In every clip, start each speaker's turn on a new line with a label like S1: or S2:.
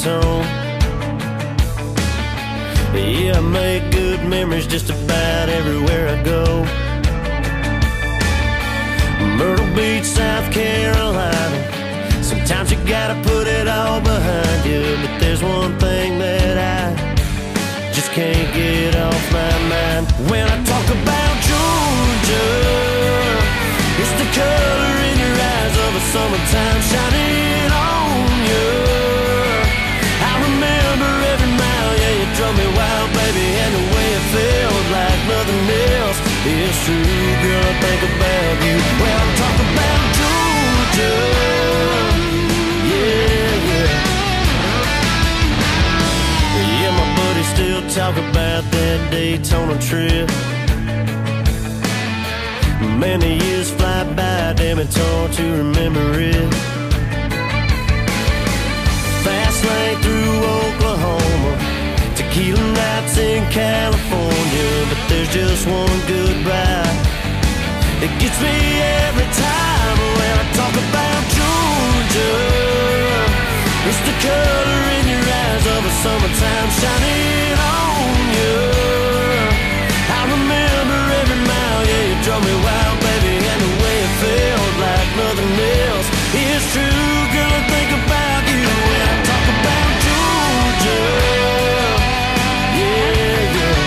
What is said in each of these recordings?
S1: tone. Yeah, I make good memories just about everywhere I go. Myrtle Beach, South Carolina. Sometimes you gotta put it all behind you, but there's one thing that I just can't get off my mind. When I talk about Georgia, it's the color in your eyes of a summertime shining on you. I remember every mile, yeah, you drove me wild, baby, and the way it felt like nothing else. It's true, girl, I think about you. Well, I'm talking about Georgia. Yeah, yeah. Yeah, my buddies still talk about that Daytona trip. Man, the years fly by, damn it's hard to remember it. Fast lane through Oklahoma, tequila nights in California, but there's just one goodbye that gets me every time when I talk about Georgia. It's the color in your eyes of a summertime shining on you. I remember every mile, yeah, you drove me wild, baby, and the way it felt like nothing else. It's true, girl, I think about you when I talk about Georgia. Yeah, yeah.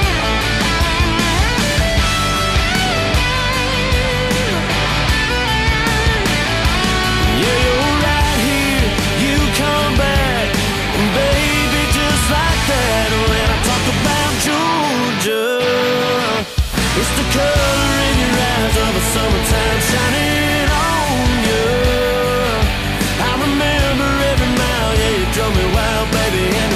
S1: Yeah, you're right here, you come back, and baby, just like that. When I talk about Georgia, it's the color in your eyes of a summertime shining on you. I remember every mile, yeah, you drove me wild, baby.